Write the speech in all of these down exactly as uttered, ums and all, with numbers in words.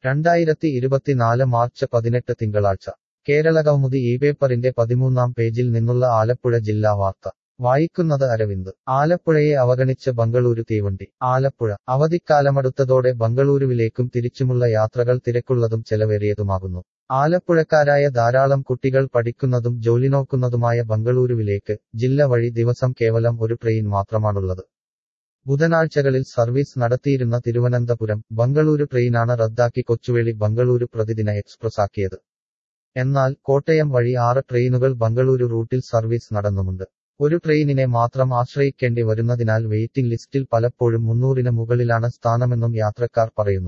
രണ്ടായിരത്തി ഇരുപത്തിനാല് മാർച്ച് പതിനെട്ട് തിങ്കളാഴ്ച കേരളകൗമുദി ഈ പേപ്പറിന്റെ പതിമൂന്നാം പേജിൽ നിന്നുള്ള ആലപ്പുഴ ജില്ലാ വാർത്ത വായിക്കുന്നത് അരവിന്ദ്. ആലപ്പുഴയെ അവഗണിച്ച് ബംഗളൂരു തീവണ്ടി. ആലപ്പുഴ അവധിക്കാലമടുത്തതോടെ ബംഗളൂരുവിലേക്കും തിരിച്ചുമുള്ള യാത്രകൾ തിരക്കുള്ളതും ചെലവേറിയതുമാകുന്നു. ആലപ്പുഴക്കാരായ ധാരാളം കുട്ടികൾ പഠിക്കുന്നതും ജോലി നോക്കുന്നതുമായ ബംഗളൂരുവിലേക്ക് ജില്ല വഴി ദിവസം കേവലം ഒരു ട്രെയിൻ മാത്രമാണുള്ളത്. ബുധനാഴ്ചകളിൽ സർവീസ് നടത്തിയിരുന്ന തിരുവനന്തപുരം ബംഗളൂരു ട്രെയിനാണ് റദ്ദാക്കി കൊച്ചുവേളി ബംഗളൂരു പ്രതിദിന എക്സ്പ്രസാക്കിയത്. എന്നാൽ കോട്ടയം വഴി ആറ് ട്രെയിനുകൾ ബംഗളൂരു റൂട്ടിൽ സർവീസ് നടന്നുമുണ്ട്. ഒരു ട്രെയിനിനെ മാത്രം ആശ്രയിക്കേണ്ടി വരുന്നതിനാൽ വെയിറ്റിംഗ് ലിസ്റ്റിൽ പലപ്പോഴും മുന്നൂറിന് മുകളിലാണ് സ്ഥാനമെന്നും യാത്രക്കാർ പറയുന്നു.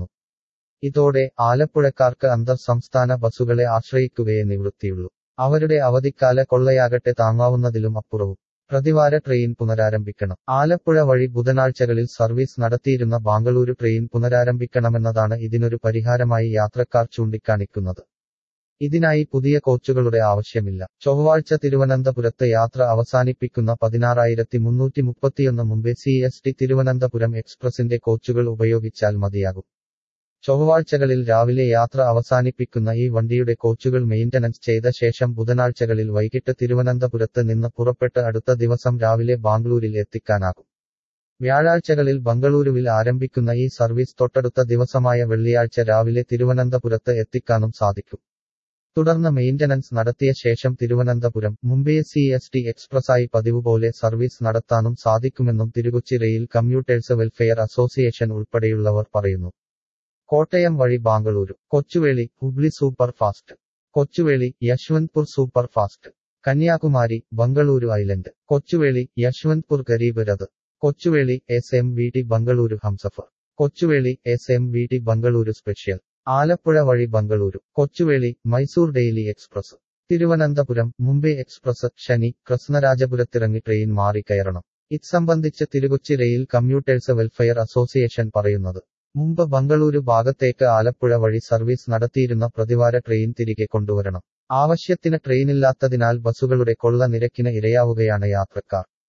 ഇതോടെ ആലപ്പുഴക്കാർക്ക് അന്തർ സംസ്ഥാന ബസുകളെ ആശ്രയിക്കുകയേ നിവൃത്തിയുള്ളൂ. അവരുടെ അവധിക്കാല കൊള്ളയാകട്ടെ താങ്ങാവുന്നതിലും അപ്പുറവും. പ്രതിവാര ട്രെയിൻ പുനരാരംഭിക്കണം. ആലപ്പുഴ വഴി ബുധനാഴ്ചകളിൽ സർവീസ് നടത്തിയിരുന്ന ബാംഗ്ലൂരു ട്രെയിൻ പുനരാരംഭിക്കണമെന്നതാണ് ഇതിനൊരു പരിഹാരമായി യാത്രക്കാർ ചൂണ്ടിക്കാണിക്കുന്നത്. ഇതിനായി പുതിയ കോച്ചുകളുടെ ആവശ്യമില്ല. ചൊവ്വാഴ്ച തിരുവനന്തപുരത്ത് യാത്ര അവസാനിപ്പിക്കുന്ന പതിനാറായിരത്തി മുന്നൂറ്റി മുപ്പത്തിയൊന്ന് Mumbai C S T Thiruvananthapuram എക്സ്പ്രസിന്റെ കോച്ചുകൾ ഉപയോഗിച്ചാൽ മതിയാകും. ചൊവ്വാഴ്ചകളിൽ രാവിലെ യാത്ര അവസാനിപ്പിക്കുന്ന ഈ വണ്ടിയുടെ കോച്ചുകൾ മെയിന്റനൻസ് ചെയ്ത ശേഷം ബുധനാഴ്ചകളിൽ വൈകിട്ട് തിരുവനന്തപുരത്ത് നിന്ന് പുറപ്പെട്ട് അടുത്ത ദിവസം രാവിലെ ബാംഗ്ലൂരിൽ എത്തിക്കാനാകും. വ്യാഴാഴ്ചകളിൽ ബംഗളൂരുവിൽ ആരംഭിക്കുന്ന ഈ സർവീസ് തൊട്ടടുത്ത ദിവസമായ വെള്ളിയാഴ്ച രാവിലെ തിരുവനന്തപുരത്ത് എത്തിക്കാനും സാധിക്കും. തുടർന്ന് മെയിന്റനൻസ് നടത്തിയ ശേഷം Thiruvananthapuram Mumbai C S T എക്സ്പ്രസായി പതിവുപോലെ സർവീസ് നടത്താനും സാധിക്കുമെന്നും Thirukochi rail commuters welfare association ഉൾപ്പെടെയുള്ളവർ പറയുന്നു. കോട്ടയം വഴി Bengaluru Kochuveli Hubli super fast. Kochuveli Yesvantpur super fast. Kanyakumari Bengaluru island. Kochuveli Yesvantpur Garib Rath. Kochuveli S M V T Bengaluru Humsafar. Kochuveli S M V T Bengaluru special. Alappuzha വഴി Bengaluru Kochuveli Mysore daily express. Thiruvananthapuram Mumbai express ശനി കൃഷ്ണരാജപുരത്തിറങ്ങി ട്രെയിൻ മാറി കയറണം. ഇത് സംബന്ധിച്ച് Thirukochi rail commuters welfare association പറയുന്നത്. മുമ്പ് ബംഗളൂരു ഭാഗത്തേക്ക് ആലപ്പുഴ വഴി സർവീസ് നടത്തിയിരുന്ന പ്രതിവാര ട്രെയിൻ തിരികെ കൊണ്ടുവരണം. ആവശ്യത്തിന് ട്രെയിനില്ലാത്തതിനാൽ ബസുകളുടെ കൊള്ള നിരക്കിന് ഇരയാവുകയാണ് യാത്രക്കാർ.